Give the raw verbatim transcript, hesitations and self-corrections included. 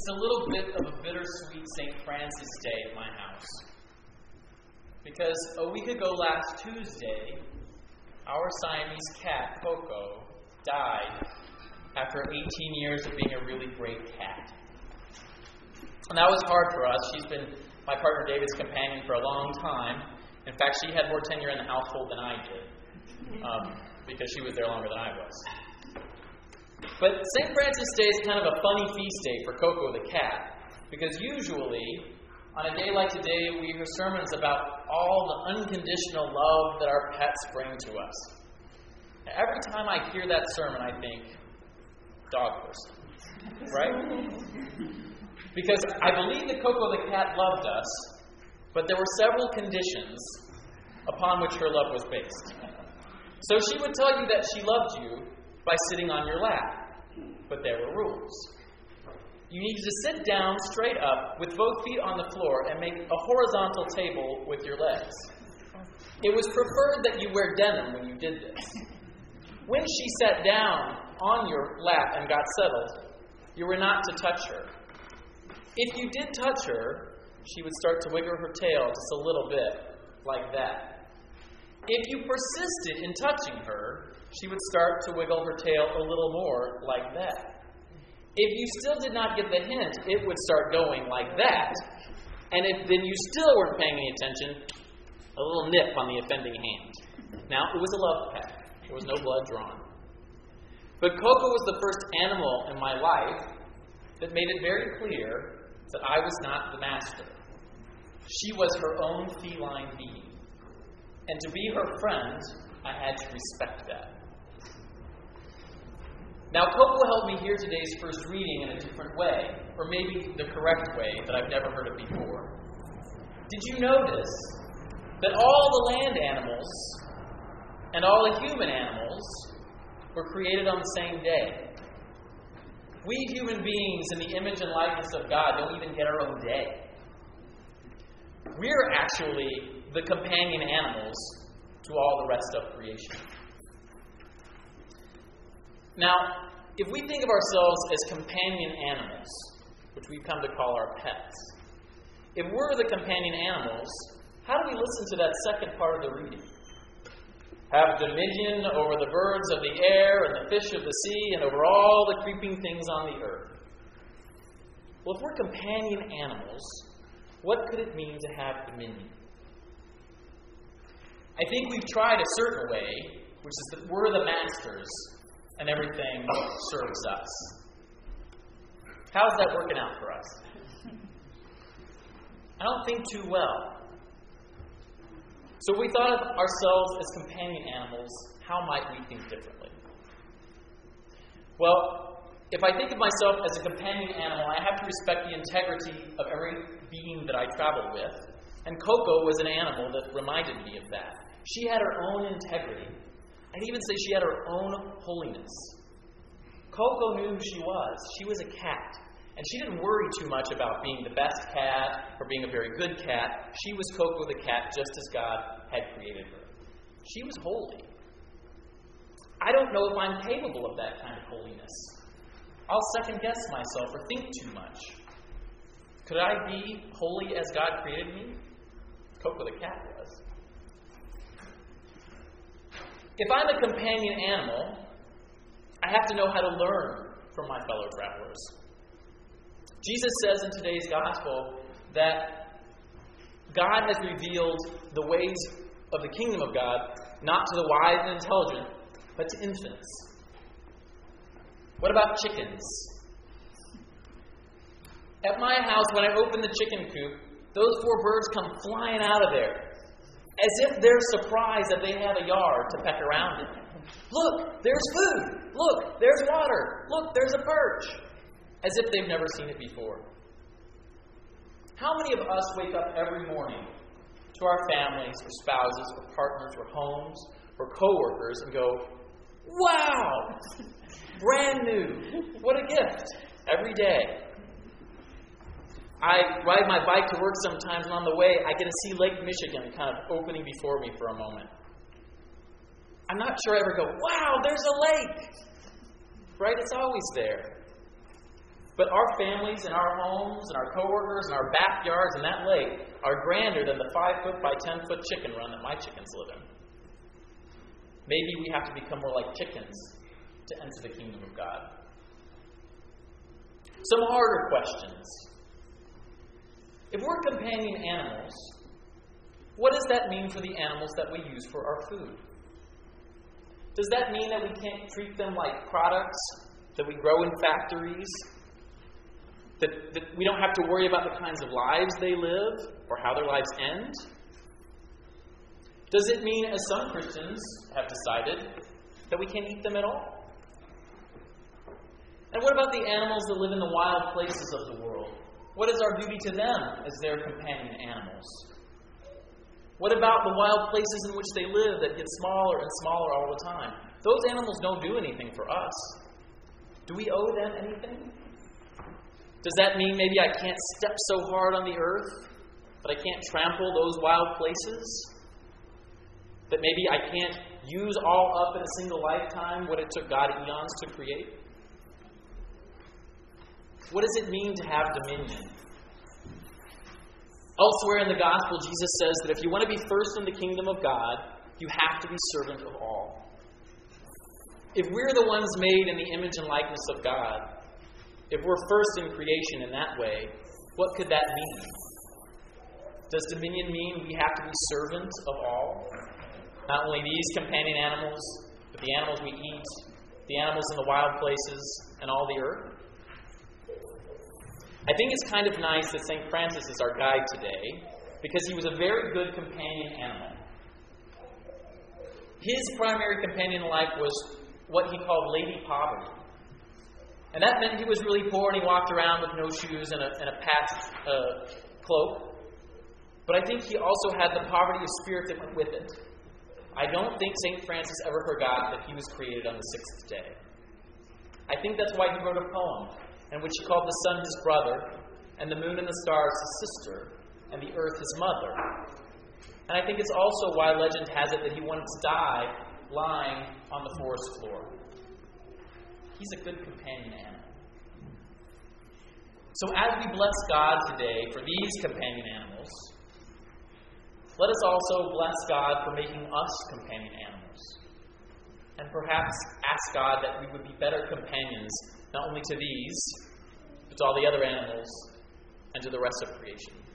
It's a little bit of a bittersweet Saint Francis Day at my house. Because a week ago last Tuesday, our Siamese cat, Coco, died after eighteen years of being a really great cat. And that was hard for us. She's been my partner David's companion for a long time. In fact, she had more tenure in the household than I did, um, because she was there longer than I was. But Saint Francis Day is kind of a funny feast day for Coco the cat, because usually, on a day like today, we hear sermons about all the unconditional love that our pets bring to us. Now, every time I hear that sermon, I think, dog person, right? Because I believe that Coco the cat loved us, but there were several conditions upon which her love was based. So she would tell you that she loved you by sitting on your lap, but there were rules. You needed to sit down straight up with both feet on the floor and make a horizontal table with your legs. It was preferred that you wear denim when you did this. When she sat down on your lap and got settled, you were not to touch her. If you did touch her, she would start to wiggle her tail just a little bit, like that. If you persisted in touching her, she would start to wiggle her tail a little more, like that. If you still did not get the hint, it would start going like that. And if then you still weren't paying any attention, a little nip on the offending hand. Now, it was a love peck. There was no blood drawn. But Coco was the first animal in my life that made it very clear that I was not the master. She was her own feline being. And to be her friend, I had to respect that. Now, Coco helped me hear today's first reading in a different way, or maybe the correct way that I've never heard it before. Did you notice that all the land animals and all the human animals were created on the same day? We human beings in the image and likeness of God don't even get our own day. We're actually the companion animals to all the rest of creation. Now, if we think of ourselves as companion animals, which we've come to call our pets, if we're the companion animals, how do we listen to that second part of the reading? Have dominion over the birds of the air and the fish of the sea and over all the creeping things on the earth. Well, if we're companion animals, what could it mean to have dominion? I think we've tried a certain way, which is that we're the masters and everything serves us. How's that working out for us? I don't think too well. So if we thought of ourselves as companion animals, how might we think differently? Well, if I think of myself as a companion animal, I have to respect the integrity of every being that I travel with. And Coco was an animal that reminded me of that. She had her own integrity. I'd even say she had her own holiness. Coco knew who she was. She was a cat. And she didn't worry too much about being the best cat or being a very good cat. She was Coco the cat just as God had created her. She was holy. I don't know if I'm capable of that kind of holiness. I'll second guess myself or think too much. Could I be holy as God created me? Coco the cat was. If I'm a companion animal, I have to know how to learn from my fellow travelers. Jesus says in today's gospel that God has revealed the ways of the kingdom of God not to the wise and intelligent, but to infants. What about chickens? At my house, when I open the chicken coop, those four birds come flying out of there, as if they're surprised that they have a yard to peck around in. Look, there's food. Look, there's water. Look, there's a perch. As if they've never seen it before. How many of us wake up every morning to our families or spouses or partners or homes or coworkers and go, wow, brand new, what a gift, every day. I ride my bike to work sometimes, and on the way, I get to see Lake Michigan kind of opening before me for a moment. I'm not sure I ever go, wow, there's a lake. Right? It's always there. But our families and our homes and our coworkers and our backyards and that lake are grander than the five foot by ten foot chicken run that my chickens live in. Maybe we have to become more like chickens to enter the kingdom of God. Some harder questions. If we're companion animals, what does that mean for the animals that we use for our food? Does that mean that we can't treat them like products that we grow in factories? That, that we don't have to worry about the kinds of lives they live or how their lives end? Does it mean, as some Christians have decided, that we can't eat them at all? And what about the animals that live in the wild places of the world? What is our duty to them as their companion animals? What about the wild places in which they live that get smaller and smaller all the time? Those animals don't do anything for us. Do we owe them anything? Does that mean maybe I can't step so hard on the earth that I can't trample those wild places? That maybe I can't use all up in a single lifetime what it took God eons to create? What does it mean to have dominion? Elsewhere in the gospel, Jesus says that if you want to be first in the kingdom of God, you have to be servant of all. If we're the ones made in the image and likeness of God, if we're first in creation in that way, what could that mean? Does dominion mean we have to be servant of all? Not only these companion animals, but the animals we eat, the animals in the wild places, and all the earth? I think it's kind of nice that Saint Francis is our guide today, because he was a very good companion animal. His primary companion in life was what he called Lady Poverty. And that meant he was really poor and he walked around with no shoes and a, and a patched uh, cloak. But I think he also had the poverty of spirit that went with it. I don't think Saint Francis ever forgot that he was created on the sixth day. I think that's why he wrote a poem in which he called the sun his brother, and the moon and the stars his sister, and the earth his mother. And I think it's also why legend has it that he once died lying on the forest floor. He's a good companion animal. So as we bless God today for these companion animals, let us also bless God for making us companion animals. And perhaps ask God that we would be better companions, not only to these, but to all the other animals and to the rest of creation.